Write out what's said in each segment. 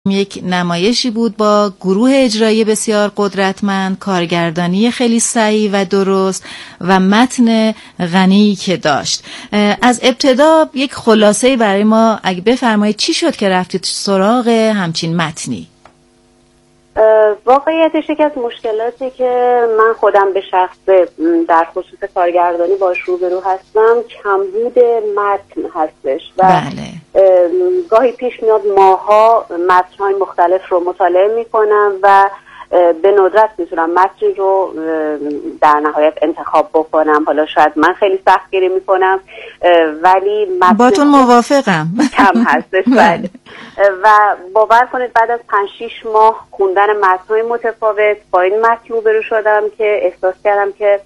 یک نمایشی بود با گروه اجرایی بسیار قدرتمند، کارگردانی خیلی صحیح و درست و متن غنی که داشت. از ابتدا یک خلاصه‌ای برای ما اگه بفرمایید چی شد که رفتید سراغ همچین متنی؟ واقعیتش یکی از مشکلاتی که من خودم به شخص در خصوص کارگردانی باش روبرو هستم کمبود متن هستش و بله. گاهی پیش میاد ماها متن‌های مختلف رو مطالعه میکنم و به ندرت میتونم متنی رو در نهایت انتخاب بکنم. حالا شاید من خیلی سختگیری میکنم ولی متن باتون موافقم کم هستش. بله. و باور کنید بعد از 5-6 ماه خوندن متن‌های متفاوت با این متن روبرو شدم که احساس کردم که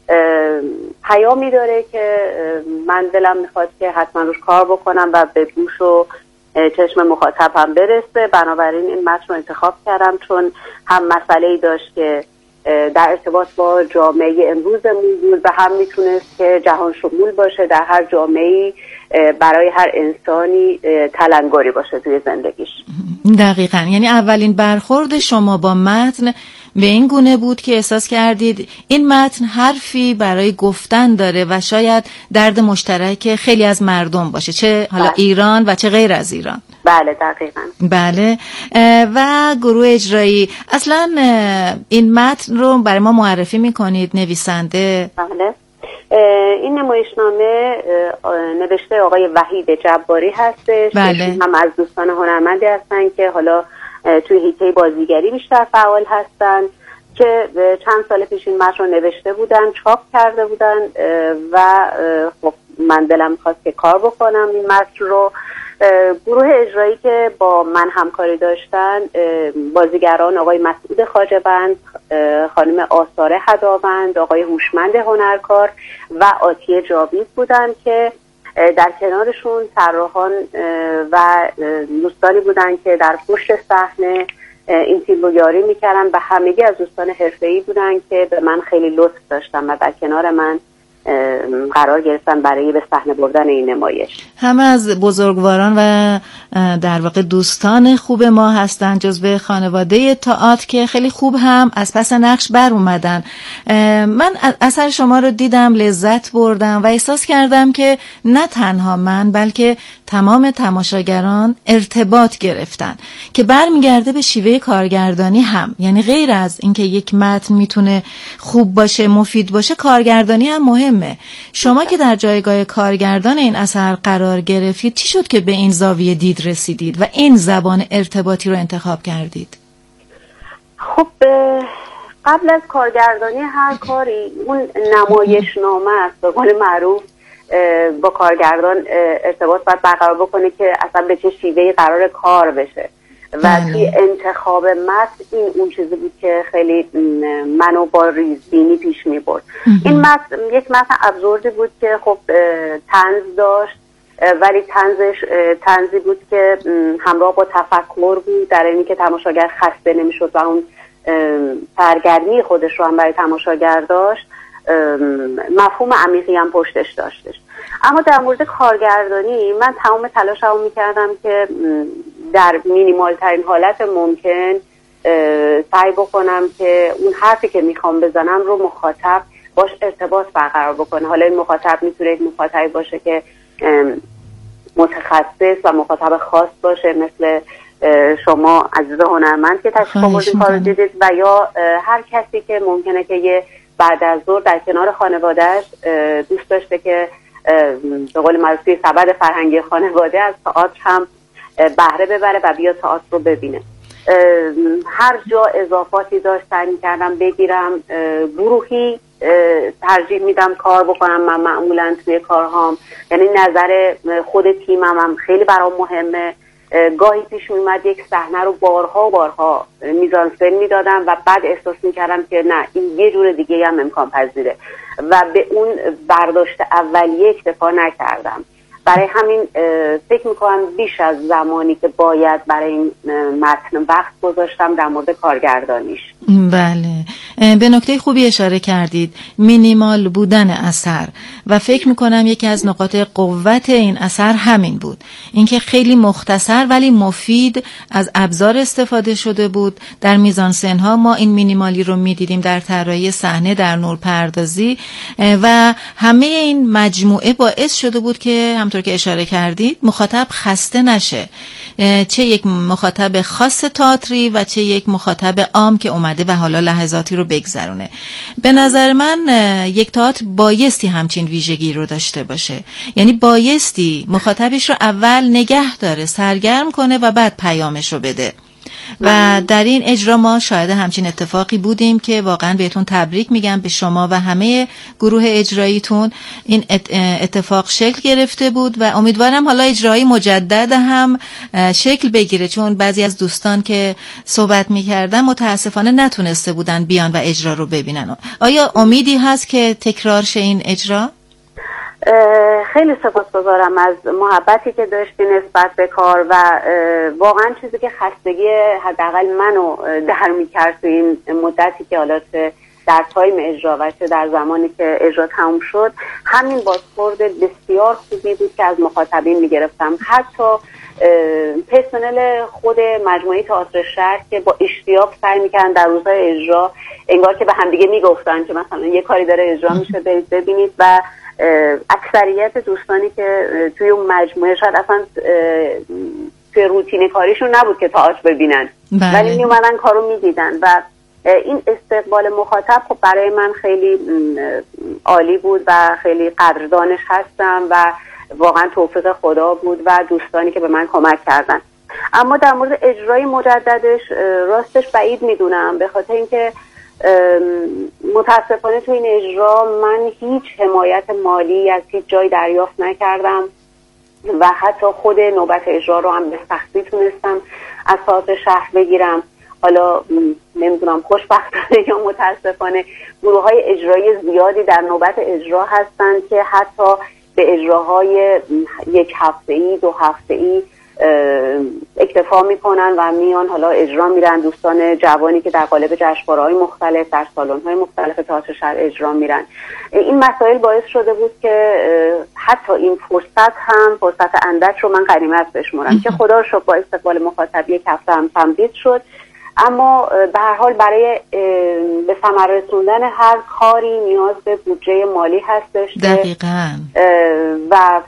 پیامی داره که من دلم میخواد که حتما روش کار بکنم و به گوش و چشم مخاطبم برسه. بنابراین این متن رو انتخاب کردم چون هم مسئله‌ای داشت که در ارتباط با جامعه امروزمون بود و هم میتونست که جهان شمول باشه، در هر جامعه‌ای برای هر انسانی تلنگری باشه توی زندگیش. دقیقاً. یعنی اولین برخورد شما با متن به این گونه بود که احساس کردید این متن حرفی برای گفتن داره و شاید درد مشترک خیلی از مردم باشه، چه حالا ایران و چه غیر از ایران. بله دقیقاً. بله. و گروه اجرایی اصلا این متن رو برای ما معرفی میکنید نویسنده؟ بله. این نمایشنامه نوشته آقای وحید جباری هستش. بله. هم از دوستان هنرمندی هستن که حالا توی حیطه بازیگری بیشتر فعال هستن که چند سال پیش این متن رو نوشته بودن، چاپ کرده بودن و خب من دلم خواست که کار بکنم این متن رو. گروه اجرایی که با من همکاری داشتن بازیگران آقای مسعود خواجه‌بند، خانم آثاره هداوند، آقای هوشمند هنرکار و آتیه جاوید بودن که در کنارشون طراحان و دوستانی بودن که در پشت صحنه این تیم رو یاری میکردن و همگی از دوستان حرفه‌ای بودن که به من خیلی لطف داشتن و در کنار من قرار گرفتن برای به صحنه بردن این نمایش. همه از بزرگواران و در واقع دوستان خوب ما هستن، جزو خانواده تئاتر که خیلی خوب هم از پس نقش بر اومدن. من اثر شما رو دیدم، لذت بردم و احساس کردم که نه تنها من بلکه تمام تماشاگران ارتباط گرفتن که برمیگرده به شیوه کارگردانی هم. یعنی غیر از اینکه یک متن میتونه خوب باشه، مفید باشه، کارگردانی هم مهمه. شما که در جایگاه کارگردان این اثر قرار گرفتید، چی شد که به این زاویه دید رسیدید و این زبان ارتباطی رو انتخاب کردید؟ خب قبل از کارگردانی هر کاری اون نمایشنامه است. به قول معروف با کارگردان ارتباط باید برقرار بکنه که اصلا به چه شیوهی قرار کار بشه و توی انتخاب متن این اون چیزی بود که خیلی منو با ریزبینی پیش می برد. این متن یک متن ابزوردی بود که خب طنز داشت ولی طنزی بود که همراه با تفکر بود، در اینی که تماشاگر خسته نمیشد و اون سرگرمی خودش رو هم برای تماشاگر داشت، مفهوم عمیقی هم پشتش داشتش. اما در مورد کارگردانی من تمام تلاشمو میکردم که در مینیمال ترین حالت ممکن سعی بکنم که اون حرفی که میخوام بزنم رو مخاطب باش ارتباط برقرار بکنه. حالا این مخاطب میتونه یک مخاطبی باشه که متخصص و مخاطب خاص باشه مثل شما عزیز هنرمند که تشریف آوردین کارو دیدید، و یا هر کسی که ممکنه که یه بعد از ظهر در کنار خانوادهش دوست داشته که به قول معروف سبد فرهنگی خانواده از تئاتر هم بهره ببره و بیا تئاتر رو ببینه. هر جا اضافاتی داشت سعی می‌کردم بگیرم. گروهی ترجیح میدم کار بکنم من معمولا توی کارهام، یعنی نظر خود تیمم هم خیلی برام مهمه. گاهی پیش میومد یک صحنه رو بارها میزانسن میدادم و بعد احساس میکردم که نه این یه جور دیگه هم امکان پذیره و به اون برداشت اولیه اکتفا نکردم. برای همین فکر میکنم بیش از زمانی که باید برای این متن وقت گذاشتم در مورد کارگردانیش. بله، به نکته خوبی اشاره کردید، مینیمال بودن اثر، و فکر میکنم یکی از نقاط قوت این اثر همین بود، اینکه خیلی مختصر ولی مفید از ابزار استفاده شده بود. در میزانسن‌ها ما این مینیمالی رو میدیدیم، در طراحی صحنه، در نورپردازی، و همه این مجموعه باعث شده بود که همطور که اشاره کردید مخاطب خسته نشه، چه یک مخاطب خاص تئاتری و چه یک مخاطب عام که اومده و حالا لحظاتی رو بگذرونه. به نظر من یک تئاتر بایستی همچین ویژگی رو داشته باشه، یعنی بایستی مخاطبش رو اول نگه داره، سرگرم کنه و بعد پیامش رو بده. و در این اجرا ما شاهد همچین اتفاقی بودیم که واقعا بهتون تبریک میگم، به شما و همه گروه اجراییتون. این اتفاق شکل گرفته بود و امیدوارم حالا اجرایی مجدد هم شکل بگیره، چون بعضی از دوستان که صحبت میکردن متاسفانه نتونسته بودن بیان و اجرا رو ببینن. آیا امیدی هست که تکرار شه این اجرا؟ خیلی سپاسگزارم از محبتی که داشتی نسبت به کار و واقعا چیزی که خستگی حداقل منو در میکرد تو این مدتی که حالا در تایم اجرا و چه در زمانی که اجرا تموم شد، همین بازخورد بسیار خوبی بود که از مخاطبین میگرفتم. حتی پرسنل خود مجموعه تئاتر شهر که با اشتیاق سعی میکردن در روزهای اجرا انگار که به همدیگه میگفتن که مثلا یه کاری داره اجرا میشه برید ببینید، و اکثریت دوستانی که توی اون مجموعه شاید اصلا توی روتین کاریشون نبود که تئاتر ببینن، ولی میومدن کارو میدیدن و این استقبال مخاطب خب برای من خیلی عالی بود و خیلی قدردانش هستم و واقعا توفیق خدا بود و دوستانی که به من کمک کردن. اما در مورد اجرای مجددش راستش بعید میدونم، به خاطر اینکه متاسفانه تو این اجرا من هیچ حمایت مالی از هیچ جای دریافت نکردم و حتی خود نوبت اجرا رو هم به سختی تونستم از تئاتر شهر بگیرم. حالا نمیدونم خوشبختانه یا متاسفانه گروه‌های اجرایی زیادی در نوبت اجرا هستن که حتی به اجراهای یک هفته‌ای 2 هفته‌ای اکتفا میکنن و میان حالا اجرا میرن. دوستان جوانی که در قالب جشنواره‌های مختلف در سالن‌های مختلف تئاتر شهر اجرا میرن. این مسائل باعث شده بود که حتی این فرصت هم فرصت اندک رو من غنیمت بشمرم که خدا رو شکر با استقبال مخاطب یک هفته هم تمدید شد. اما به هر حال برای به ثمر رسوندن هر کاری نیاز به بودجه مالی هستش. دقیقاً. و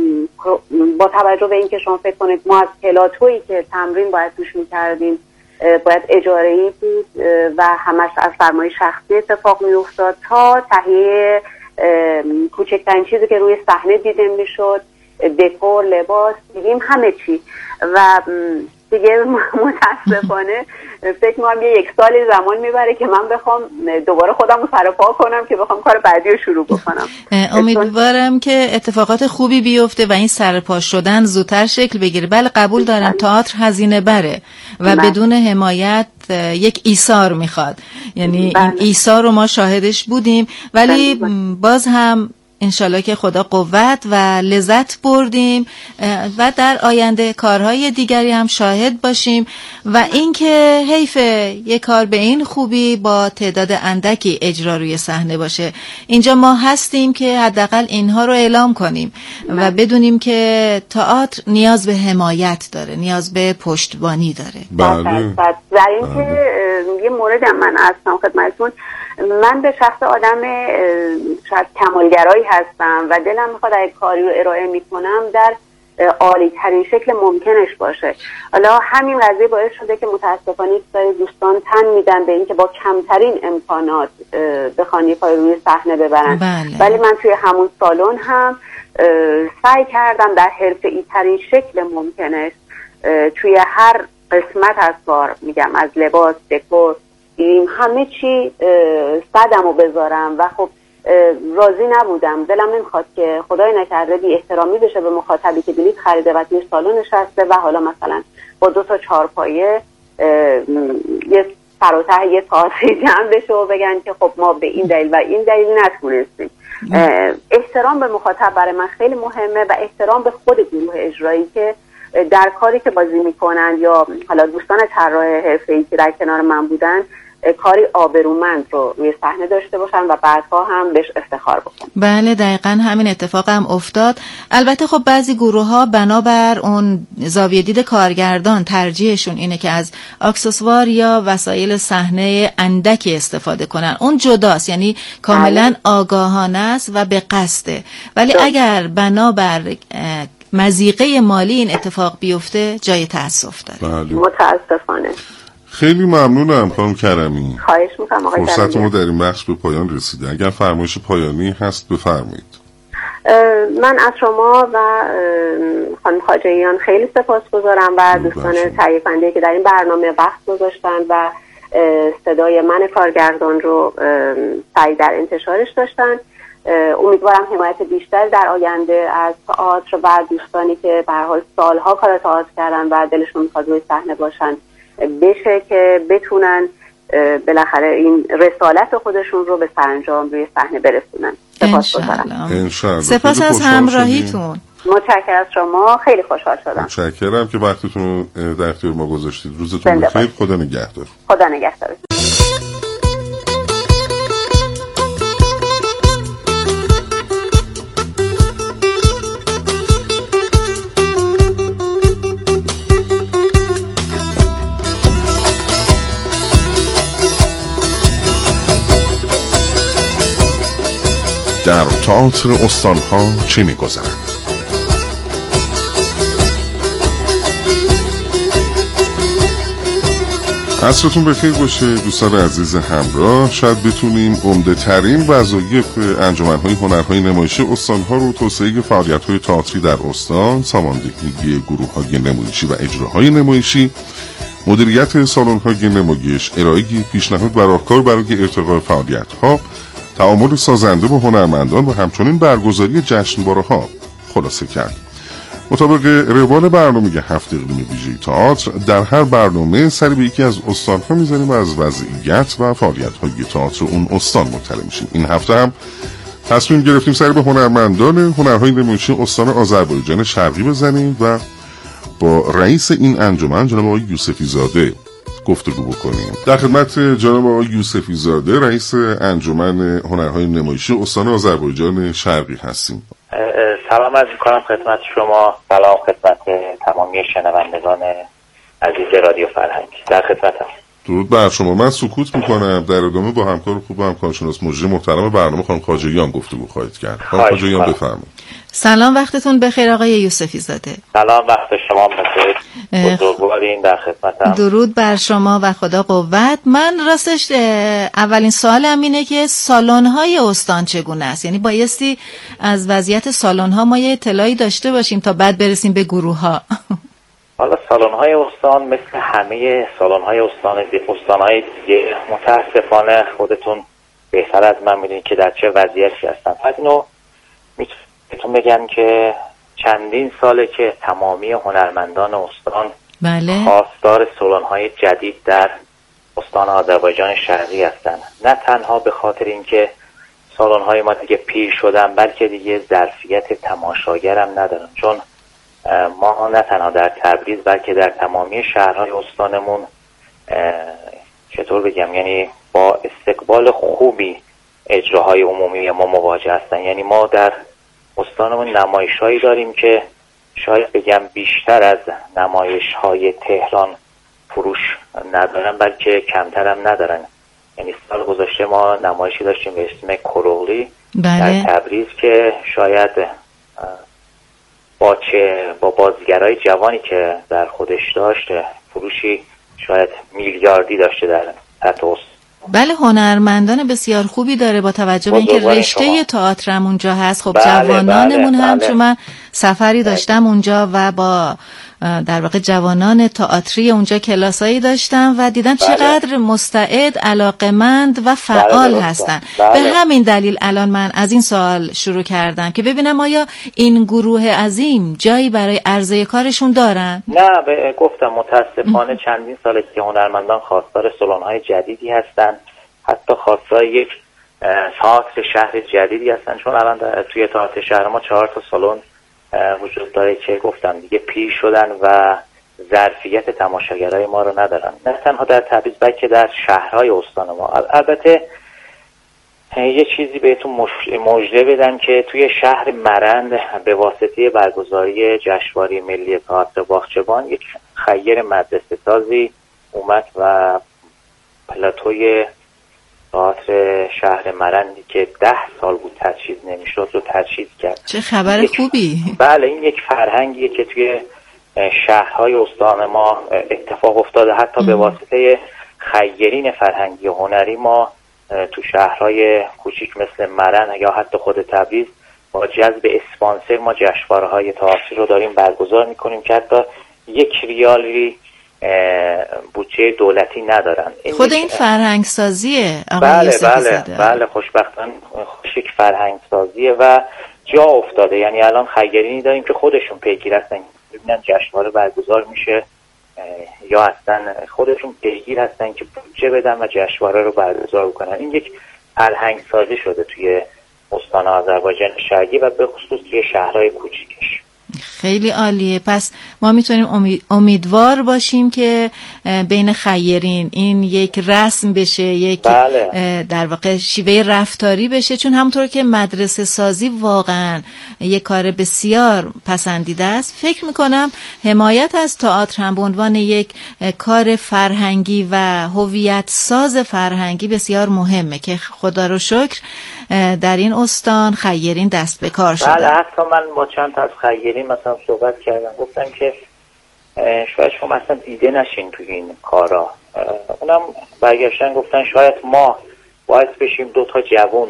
با توجه به اینکه شما فکر کنید ما از پلاتویی که تمرین باید توش می‌کردیم باید اجاره‌ای بود و همش از سرمایه شخصی اتفاق می‌افتاد تا تهیه کوچکترین چیزی که روی صحنه دیده می‌شد، دکور، لباس، دیدیم همه چی. و دیگه متاسفانه فکر می‌کنم یک سال زمان میبره که من بخوام دوباره خودم رو سر پا کنم که بخوام کار بعدی رو شروع بکنم. امیدوارم که اتفاقات خوبی بیفته و این سر پا شدن زودتر شکل بگیره. بله قبول دارم تئاتر هزینه بره و بدون حمایت یک ایثار میخواد، یعنی این ایثار رو ما شاهدش بودیم، ولی باز هم انشالله که خدا قوت و لذت بردیم و در آینده کارهای دیگری هم شاهد باشیم. و اینکه حیف یک کار به این خوبی با تعداد اندکی اجرا روی صحنه باشه. اینجا ما هستیم که حداقل اینها رو اعلام کنیم و بدونیم که تئاتر نیاز به حمایت داره، نیاز به پشتیبانی داره. بله. در این که یه مورد من هستم خدمتتون، من به شخص آدم شاید کمالگرایی هستم و دلم میخواد اگه کاری رو ارائه میکنم در عالی ترین شکل ممکنش باشه. حالا همین قضیه باعث شده که متاسفانه سری دوستان تن میدن به این که با کمترین امکانات بخوان یه کاری روی صحنه ببرن. ولی من توی همون سالن هم سعی کردم در حرفه‌ای ترین شکل ممکنش توی هر قسمت از کار، میگم از لباس، دکور، همه چی صدمو بذارم و خب راضی نبودم. دلم نمیخواد که خدای نکرده بی احترامی بشه به مخاطبی که بلیط خریده و توی سالن نشسته و حالا مثلا با 2 تا چهارپایه یه فراتر یه تئاتر جمع بشه و بگن که خب ما به این دلیل و این دلیل نتونستیم. احترام به مخاطب برای من خیلی مهمه و احترام به خود گروه اجرایی که در کاری که بازی میکنن یا حالا دوستان طراح حرفه‌ای که در کنار من بودن کاری آبرومند رو روی صحنه داشته باشن و بعدها هم بهش افتخار بکنن. بله دقیقاً همین اتفاق هم افتاد. البته خب بعضی گروه‌ها بنابر اون زاویه دید کارگردان ترجیحشون اینه که از اکسسوار یا وسایل صحنه اندکی استفاده کنن. اون جداست، یعنی کاملاً آگاهانه است و به قصده. ولی اگر بنابر مضیقه مالی این اتفاق بیفته جای تأسف داره. متاسفانه. خیلی ممنونم خانم کرمی. خواهش می‌کنم آقای کرمی. فرصت ما در این بخش به پایان رسیده. اگر فرمایش پایانی هست بفرمایید. من از شما و خانم خواجهیان خیلی سپاسگزارم و دوستان تهیه کننده که در این برنامه وقت گذاشتن و صدای من کارگردان رو سعی در انتشارش داشتن. امیدوارم حمایت بیشتر در آینده از تئاتر و دوستانی که به هر حال سالها کار تئاتر کردن و دلشون می‌خواد روی صحنه باشن بشه که بتونن بالاخره این رسالت خودشون رو به سرانجام روی صحنه برسونن. انشالله. سپاس از همراهیتون. متشکرم از شما، خیلی خوشحال شدم. متشکرم که وقتتون رو در اختیار ما گذاشتید. روزتون بخیر. خدا نگهدار. خدا نگهدار. در تئاتر استان‌ها چه می‌گذرد؟ عصرتون بخیر باشه دوستان عزیز همراه. شاید بتونیم عمده ترین وظایف انجمن‌های هنرهای نمایشی استان‌ها رو توسعه فعالیت‌های تئاتری در استان، ساماندهی گروه‌های نمایشی و اجراهای نمایشی، مدیریت سالن‌های نمایش، ارائه پیشنهاد و راهکار برای ارتقاء فعالیت‌ها، تعامل سازنده با هنرمندان و همچنین برگزاری جشنواره‌ها خلاصه کرد. مطابق روال برنامه هفته اقلیم ویژه تئاتر، در هر برنامه سری به یکی از استان‌ها می‌زنیم و از وضعیت و فعالیت‌های تئاتر اون استان مطلع میشیم. این هفته هم تصمیم گرفتیم سری به هنرمندان هنرهای نمایشی استان آذربایجان شرقی بزنیم و با رئیس این انجمن جناب آقای یوسفی زاده گفتگو بکنیم. در خدمت جناب آقای یوسفی زاده رئیس انجمن هنرهای نمایشی استان آذربایجان شرقی هستیم. سلام عرض می‌کنم خدمت شما. سلام خدمت تمامی شنوندگان عزیز رادیو فرهنگ. در خدمتم. درود بر شما. من سکوت می‌کنم. در ادامه با همکار خوب هم کارشناس مجری محترم برنامه خانم خواجهیان گفتگو خواهید کرد. خانم خواجهیان بفرمایید. سلام، وقتتون بخیر آقای یوسفی زاده. سلام، وقت شما بخیر. بزرگوارین در خدمتم. درود بر شما و خدا قوت. من راستش اولین سوالم اینه که سالن‌های استان چگونه است؟ یعنی بایستی از وضعیت سالن‌ها ما یه اطلاعی داشته باشیم تا بعد برسیم به گروه‌ها. حالا سالن‌های استان مثل همه سالن‌های استان‌های دیگه متاسفانه خودتون بهتر از من می‌دونید که در چه وضعیتی هستن. بعد اینو میتونم بگم که چندین ساله که تمامی هنرمندان استان بله خواستار سالن‌های جدید در استان آذربایجان شرقی هستند. نه تنها به خاطر اینکه سالن‌های ما دیگه پیر شدن، بلکه دیگه ظرفیت تماشاگر هم ندارن، چون ما نه تنها در تبریز بلکه در تمامی شهرهای استانمون چطور بگم، یعنی با استقبال خوبی اجراهای عمومی ما مواجه هستن. یعنی ما در استانمون نمایش‌هایی داریم که شاید بگم بیشتر از نمایش‌های تهران فروش ندارن، بلکه کمتر هم ندارن. یعنی سال گذشته ما نمایشی داشتیم به اسم کروغلی در تبریز که شاید با بازیگرای جوانی که در خودش داشت فروشی شاید میلیاردی داشته در سطح استان. بله، هنرمندان بسیار خوبی داره با توجه به اینکه رشته تئاترم اونجا هست. خب جوانانمون هم چون من سفری داشتم اونجا و با در واقع جوانان تئاتری اونجا کلاسایی داشتم و دیدم چقدر مستعد، علاقمند و فعال هستن. به همین دلیل الان من از این سوال شروع کردم که ببینم آیا این گروه عظیم جایی برای عرضه کارشون دارن؟ نه، گفتم متاسفانه چندین ساله که هنرمندان خواستار سالن‌های جدیدی هستن، حتی خواستار یک تئاتر شهر جدیدی هستن، چون الان توی تئاتر شهر ما 4 تا سالن وجود داره که گفتم دیگه پیر شدن و ظرفیت تماشاگرای ما رو ندارن، نه تنها در تبریز بلکه در شهرهای استان ما. البته یه چیزی بهتون مژده بدم که توی شهر مرند به واسطه برگزاری جشنواره ملی تئاتر باغچبان یک خیر مدرسه سازی اومد و پلاتوی تئاتر شهر مرندی که 10 سال بود تجهیز نمیشد رو تجهیز کرد. چه خبر خوبی. بله، این یک فرهنگیه که توی شهرهای استان ما اتفاق افتاده. حتی به واسطه خیرین فرهنگی و هنری ما تو شهرهای کوچیک مثل مرند یا حتی خود تبریز با جذب اسپانسر ما جشنواره‌های تئاتری رو داریم برگزار میکنیم که حتی 1 ریالی بودجه دولتی ندارن. خود این فرهنگ سازیه بله خوشبختانه یک فرهنگ سازیه و جا افتاده. یعنی الان خیرینی داریم که خودشون پیگیر هستن ببینن جشنواره برگزار میشه یا اصلا خودشون پیگیر هستن که بودجه بدن و جشنواره رو برگزار کنن. این یک فرهنگ سازی شده توی استان آذربایجان شرقی و به خصوص توی شهرهای کوچیکش. خیلی عالیه. پس ما میتونیم امیدوار باشیم که بین خیرین این یک رسم بشه، یک در واقع شیوه رفتاری بشه، چون همونطور که مدرسه سازی واقعا یک کار بسیار پسندیده است. فکر میکنم حمایت از تئاتر هم به عنوان یک کار فرهنگی و هویت ساز فرهنگی بسیار مهمه که خدا رو شکر در این استان خیرین دست به کار شده. بله، حتی من با چند تا از خیرین مثلا صحبت کردم، گفتم که شاید شما اصلا دیده نشین توی این کارا. اونم برگشتن گفتن شاید ما باعث بشیم 2 تا جوون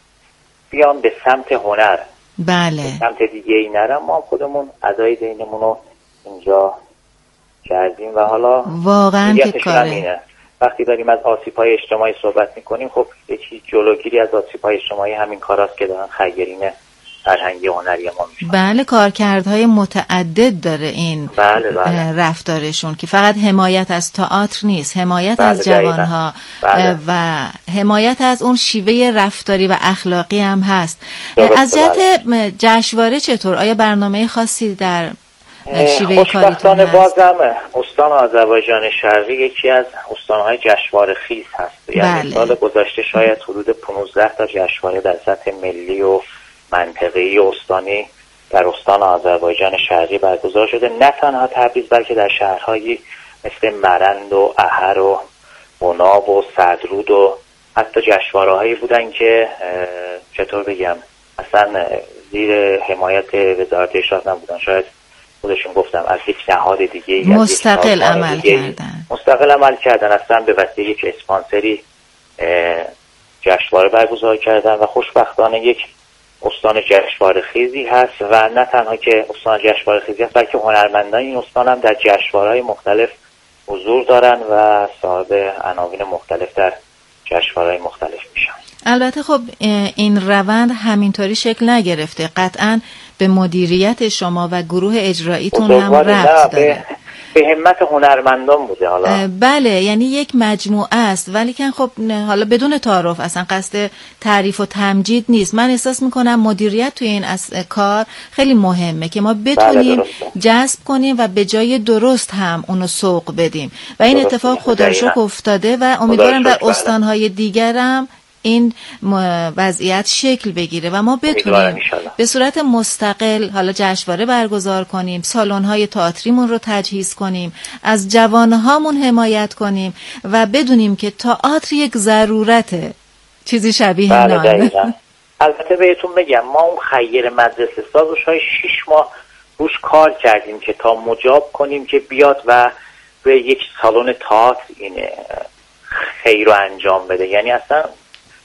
بیان به سمت هنر، بله، به سمت دیگه ای نرم. ما خودمون ادای دینمون رو اینجا کردیم و حالا واقعا که کاره. وقتی داریم از آسیب‌های اجتماعی صحبت می‌کنیم، خب یکی جلوگیری از آسیب‌های اجتماعی همین کاراست که دارن خیرین فرهنگی هنری ما میشن. بله، کارکردهای متعدد داره این رفتارشون که فقط حمایت از تئاتر نیست، حمایت از جوانها و حمایت از اون شیوه رفتاری و اخلاقی هم هست. از جهت جشنواره چطور؟ آیا برنامه خاصی در شیوه کاریتون هست؟ بازم استان آذربایجان شرقی یکی از استانهای جشنواره خیز هست. یعنی سال گذشته شاید حدود 15 تا جشنواره در سطح ملی و منطقه‌ای استانی در استان آذربایجان شرقی برگزار شده، نه تنها تبریز بلکه در شهرهایی مثل مرند و احر و بناب و صدرود و حتی جشنواره‌هایی بودن که چطور بگم اصلا زیر حمایت وزارت ارشاد نبودن، شاید خودشون گفتم از یک نهاد دیگه مستقل عمل کردن اصلا به وسیله یک اسپانسری جشنواره برگزار کردن و خوشبختانه یک استان جشنواره خیزی هست و نه تنها که استان جشنواره خیزی هست بلکه هنرمندان این استان هم در جشنواره‌های مختلف حضور دارن و صاحب عناوین مختلف در جشنواره‌های مختلف میشن. البته خب این روند همینطوری شکل نگرفته، قطعاً به مدیریت شما و گروه اجراییتون هم ربط داره. به همت هنرمندان بوده حالا. بله، یعنی یک مجموعه است، ولی که خب حالا بدون تعارف، اصلا قصد تعریف و تمجید نیست. من احساس میکنم مدیریت توی این کار خیلی مهمه که ما بتونیم جذب کنیم و به جای درست هم اونو سوق بدیم و این اتفاق خدا رو شکر افتاده و امیدوارم در استانهای دیگرم این وضعیت شکل بگیره و ما بتونیم به صورت مستقل حالا جشنواره برگزار کنیم، سالن‌های تئاتریمون رو تجهیز کنیم، از جوانهامون حمایت کنیم و بدونیم که تئاتر یک ضرورته، چیزی شبیه نان. البته بهتون بگم ما اون خیر مدرسه ساز رو شاید 6 ماه روش کار کردیم که تا مجاب کنیم که بیاد و به یک سالن تئاتر این خیر رو انجام بده. یعنی اصلا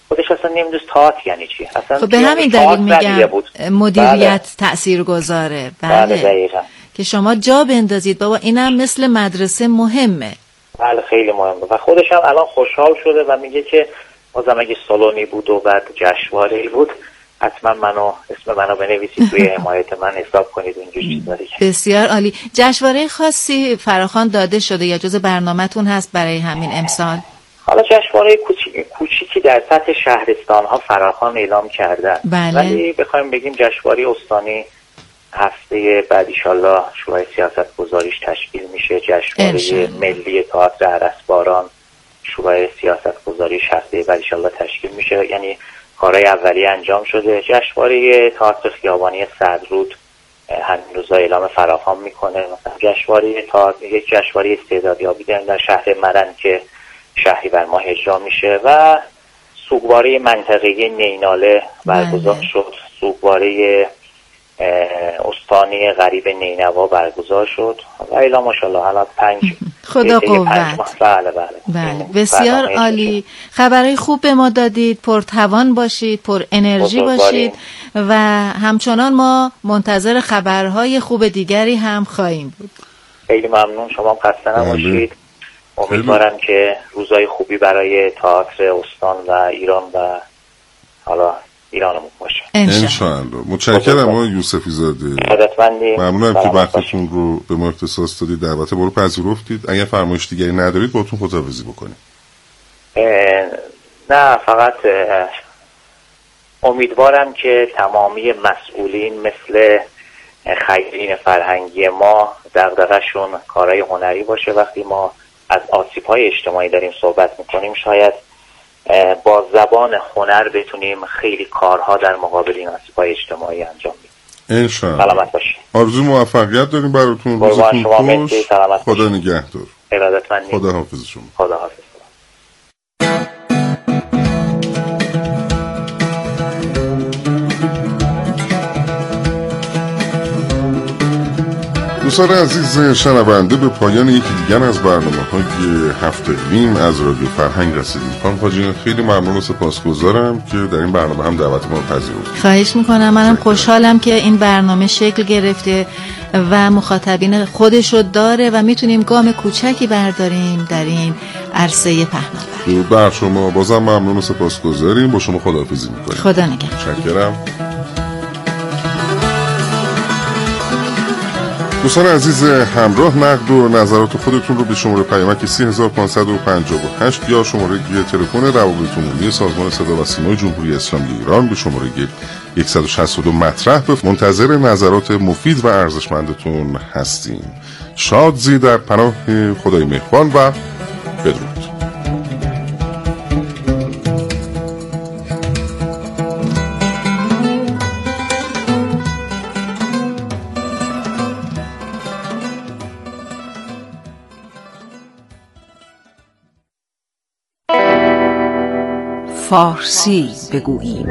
خودش اصلا نمیدونست تئاتر یعنی چی. اصلا خب به همین دلیل میگم مدیریت تاثیرگذاره. بله دقیقاً. که شما جا بندازید بابا اینم مثل مدرسه مهمه. بله خیلی مهمه و خودش هم الان خوشحال شده و میگه که بازم اگه سالونی بود و بعد جشنواره‌ای بود حتما اسم منو بنویسید توی حمایت من حساب کنید اونجور چیزایی. بسیار عالی. جشنواره خاصی فراخوان داده شده یا جز برنامه‌تون هست برای همین امسال؟ حالا جشنواره کوچیکی در سطح شهرستان‌ها فراخوان اعلام کردن. بله. ولی بخوایم بگیم جشنواره استانی هفته بعد انشالله شورای سیاست گذاریش تشکیل میشه. جشنواره ملی تئاتر ارسباران شورای سیاست گذاریش هفته بعد انشالله تشکیل میشه. یعنی کارهای اولیه انجام شده. جشنواره تئاتر خیابانی صدرود همین روزا اعلام فراخوان میکنه. مثلا جشنواره تئاتر یک جشنواره استعدادیابی در شهر مرن که شهریور ماه اجرا میشه و سوگواره منطقه‌ای نیناله برگزار شد. سوگواره استانی غریب نینوا برگزار شد و الا ماشاءالله الان 5 خدا قوت. بله بسیار عالی. خبرهای خوب به ما دادید. پرتوان باشید، پر انرژی باشید و همچنان ما منتظر خبرهای خوب دیگری هم خواهیم بود. خیلی ممنون. شما خسته نباشید. امیدوارم که روزای خوبی برای تئاتر استان و ایران و حالا ایرانمون باشه انشاءالله. متشکرم آقای یوسفی زاده. ممنونم که وقتتون رو به ما اختصاص دادید. دعوت ما رو پذیرفتید. اگر فرمایش دیگری ندارید باهاتون خداحافظی بکنیم. نه فقط امیدوارم که تمامی مسئولین مثل خیرین فرهنگی ما دغدغه‌شون کارهای هنری باشه. وقتی ما از آسیب‌های اجتماعی داریم صحبت می‌کنیم شاید با زبان هنر بتونیم خیلی کارها در مقابل این آسیب‌های اجتماعی انجام بدیم. انشاءالله. سلامت باشید. آرزوی موفقیت داریم براتون. روزتون خوش. خدا نگهدار. ارادتمندیم. خدا حافظ شما. خدا حافظ. دوستان عزیز شنونده به پایان یکی دیگر از برنامه‌های هفته نیم از رادیو فرهنگ رسیدیم. خانم حاجی خیلی ممنون و سپاسگزارم که در این برنامه هم دعوت ما رو پذیرفتید. خواهش میکنم. منم خوشحالم که این برنامه شکل گرفته و مخاطبین خودشو داره و میتونیم گام کوچکی برداریم در این عرصه پهناور. بر شما بازم ممنون و سپاسگزاریم. با شما خداحافظی میکنیم. خدا نگهدار. متشکرم. دوستان عزیز همراه نقد و نظرات خودتون رو به شماره پیامک 3558 یا شماره تلفن روابط عمومی سازمان صدا و سیمای جمهوری اسلامی ایران به شماره 162 مطرح به منتظر نظرات مفید و ارزشمندتون هستیم. شاد زی در پناه خدای مهربان و بدرود. فارسی بگوییم.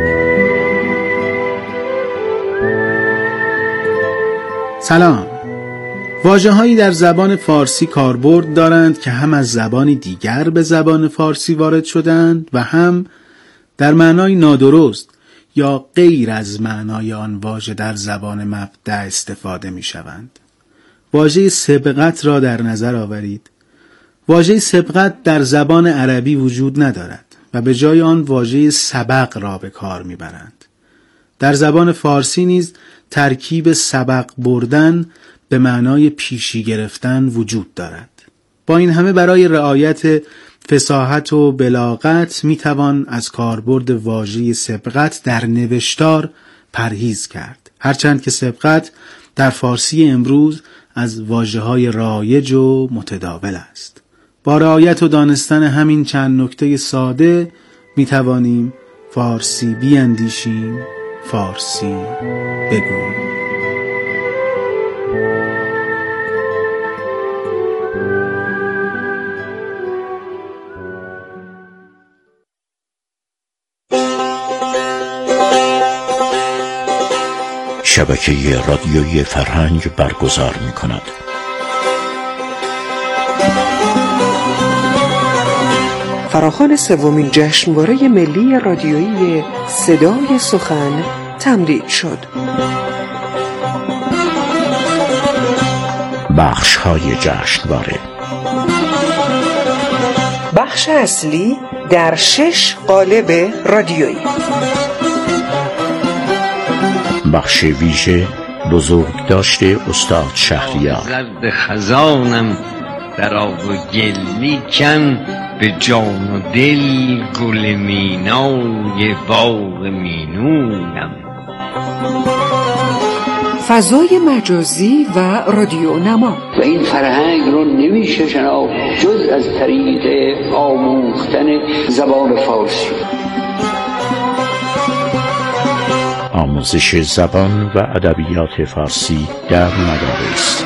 سلام. واژه‌هایی در زبان فارسی کاربرد دارند که هم از زبانی دیگر به زبان فارسی وارد شدند و هم در معنای نادرست یا غیر از معنای آن واژه در زبان مبدأ استفاده می‌شوند. واژه سبقت را در نظر آورید. واژه سبقت در زبان عربی وجود ندارد و به جای آن واژه سبق را به کار میبرند. در زبان فارسی نیز ترکیب سبق بردن به معنای پیشی گرفتن وجود دارد. با این همه برای رعایت فصاحت و بلاغت میتوان از کاربرد واژه سبقت در نوشتار پرهیز کرد. هرچند که سبقت در فارسی امروز از واژه‌های رایج و متداول است. با رعایت و دانستن همین چند نکته ساده می توانیم فارسی بیاندیشیم، فارسی بگوییم. شبکه رادیویی فرهنگ برگزار می کند. فراخوان سومین جشنواره ملی رادیویی صدای سخن تمدید شد. بخش‌های جشنواره: بخش اصلی در 6 قالب رادیویی. بخش ویژه بزرگداشت استاد شهریار. زرد خزانم در آب و گل، لیکن به جان و دل گل مینای باغ مینویم. فضای مجازی و رادیو نما. و این فرهنگ رو نمیشه شناخت جز از طریق آموختن زبان فارسی. آموزش زبان و ادبیات فارسی در مدارس.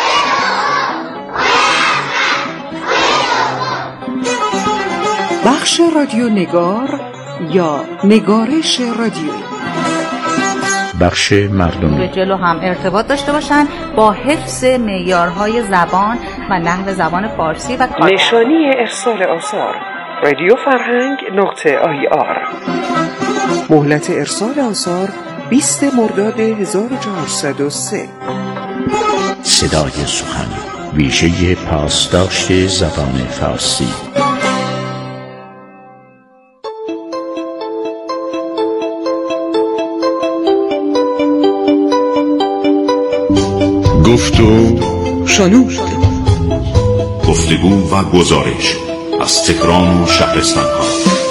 بخش رادیو نگار یا نگارش رادیویی. بخش مردمی. به جلو هم ارتباط داشته باشن با حفظ معیارهای زبان و نحو زبان فارسی و نشانی ارسال آثار رادیو فرهنگ .ir. مهلت ارسال آثار 20 مرداد 1403. صدای سخن، ویژه پاسداشت زبان فارسی. گفت و شنود. گفتگو و گزارش از تهران و شهرستان ها.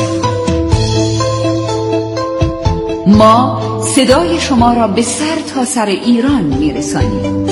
ما صدای شما را به سر تا سر ایران میرسانیم.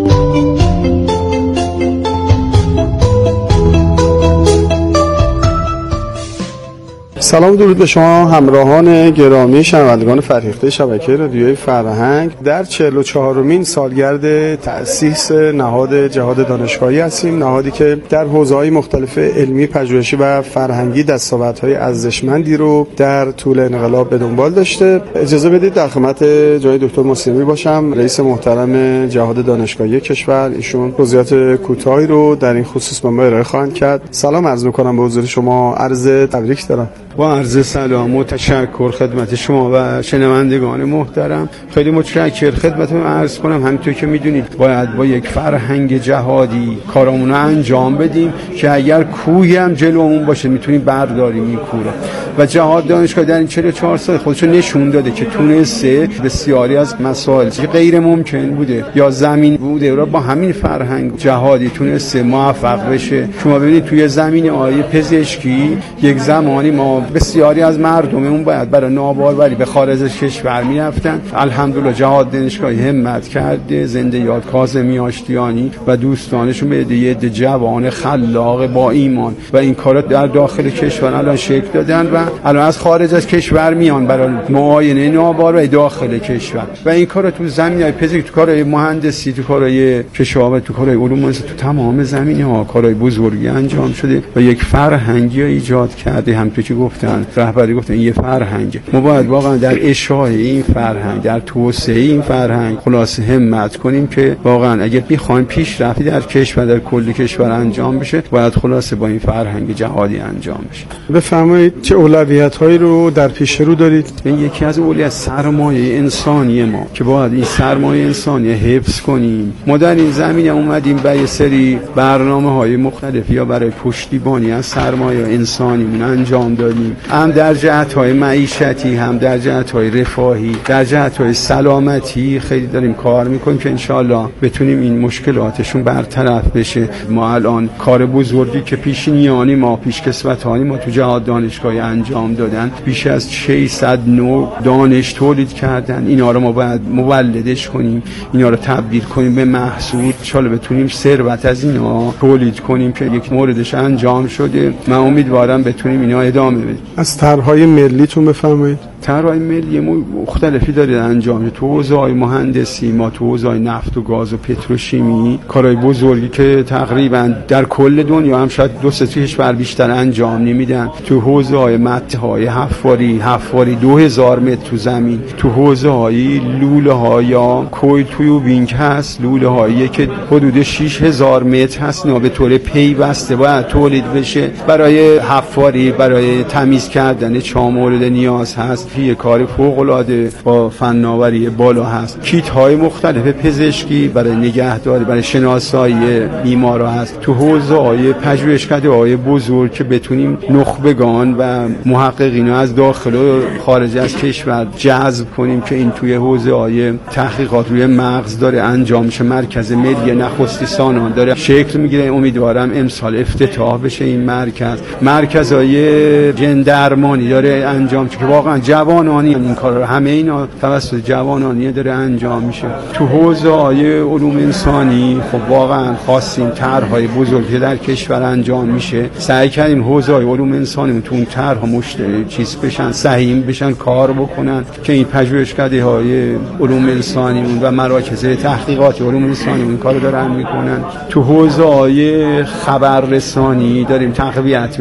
سلام درود به شما همراهان گرامی شنوندگان فرهیخته شبکه رادیوی فرهنگ. در 44مین سالگرد تأسیس نهاد جهاد دانشگاهی هستیم، نهادی که در حوزه‌های مختلف علمی، پژوهشی و فرهنگی دستاوردهای ارزشمندی رو در طول انقلاب به دنبال داشته. اجازه بدید در خدمت جناب دکتر مسلمی باشم، رئیس محترم جهاد دانشگاهی کشور. ایشون توضیحات کوتاهی رو در این خصوص به ما ارائه خواهند کرد. سلام عرض می‌کنم به حضور شما، عرض تبریک دارم. با عرض سلام و تشکر خدمت شما و شنوندگان محترم. خیلی متشکر خدمتتون عرض کنم. همونطور که میدونید باید با یک فرهنگ جهادی کارامون رو انجام بدیم که اگر کوهی هم جلومون باشه میتونیم برداریم این کوه. و جهاد دانشگاه در این 44 سال خودش رو نشون داده که تونسته بسیاری از مسائل که غیر ممکن بوده یا زمین بوده رو با همین فرهنگ جهادی تونسته موفق بشه. شما ببینید توی زمین آیه پزشکی یک زمانی ما بسیاری از مردممون باید برای ناباروری به خارج از کشور میرفتن. الحمدلله جهاد دانشگاهی همت کرده، زنده یاد کاظمی آشتیانی و دوستانشون به یه جوان خلاق با ایمان و این کارات در داخل کشور الان شکل دادن و الان از خارج از کشور میان برای معاینه ناباروری داخل کشور و این کارا تو زمینه‌های پزشکی، تو کارهای مهندسی، تو کارهای کشاورزی، تو کارهای علوم انسانی، تو تمام زمینه‌ها کارهای بزرگی انجام شده و یک فرهنگی ایجاد کرده. همونطور که گفتن رهبری گفتن یه فرهنگ، ما باید واقعا در اشاعه این فرهنگ، در توسعه این فرهنگ خلاصه همت کنیم که واقعا اگه بخوایم پیشرفتی در کشور در کل کشور انجام بشه باید خلاصه با این فرهنگ جهادی انجام بشه. بفرمایید چه اولویت‌هایی رو در پیش رو دارید؟ این یکی از اولویت سرمایه انسانی ما که باید این سرمایه انسانی حفظ کنیم. ما در این زمینه اومدیم با یه سری برنامه‌های مختلف یا برای پشتیبانی از سرمایه انسانیمون انجام دادیم، هم در جهت‌های معیشتی، هم در جهت‌های رفاهی، در جهت‌های سلامتی خیلی داریم کار می‌کنیم که انشالله بتونیم این مشکلاتشون برطرف بشه. ما الان کار بزرگی که پیشینیانی ما، پیشکسوتانی ما تو جهاد دانشگاهی انجام دادن، بیش از 600 نوع دانش تولید کردن. اینا رو ما باید مولدش کنیم، اینا رو تبدیل کنیم به محصول، انشالله بتونیم ثروت از اینا تولید کنیم که یک موردش انجام شده. من امیدوارم بتونیم اینا ادامه بدیم. از طرح‌های ملیتون بفرمایید. طرح‌های ملی مختلفی داره انجام تو حوزه‌های مهندسی، ما تو حوزه‌های نفت و گاز و پتروشیمی کارهای بزرگی که تقریبا در کل دنیا هم شاید 2-3 کشور بیشتر انجام نمیدن. تو حوزه‌های متهای حفاری 2000 متر تو زمین، تو حوزه‌های لوله‌ها یا کوی تویوبینگ هست، لوله‌هایی که حدود 6000 متر هست، اینا به طور پیوسته باید تولید بشه برای حفاری، برای تمیز کردن چاه مورد نیاز هست. یه کار فوق‌العاده با فناوری بالا هست. کیت‌های مختلف پزشکی برای نگهداری، برای شناسایی بیمارا هست. تو حوزه‌های پژوهشکده‌های بزرگ که بتونیم نخبگان و محققین از داخل و خارج از کشور جذب کنیم که این توی حوزه‌های تحقیقات روی مغز داره انجام میشه. مرکز ملی نخستی سانان داره شکل میگیره. امیدوارم امسال افتتاح بشه این مرکزهای جن درمانی داره انجام که واقعا جوانانی این کار رو، همه اینا توسط جوانانی داره انجام میشه. تو حوزه‌های علوم انسانی خب واقعا خواستیم طرح‌های بزرگی در کشور انجام میشه. سعی کردیم حوزه‌های علوم انسانی تو اون طرح‌ها چیز بشن، سهیم بشن، کار بکنن که این پژوهشکده‌های علوم انسانی و مراکز تحقیقات علوم انسانی این کارو دارن میکنن. تو حوزه‌های خبررسانی داریم تقویت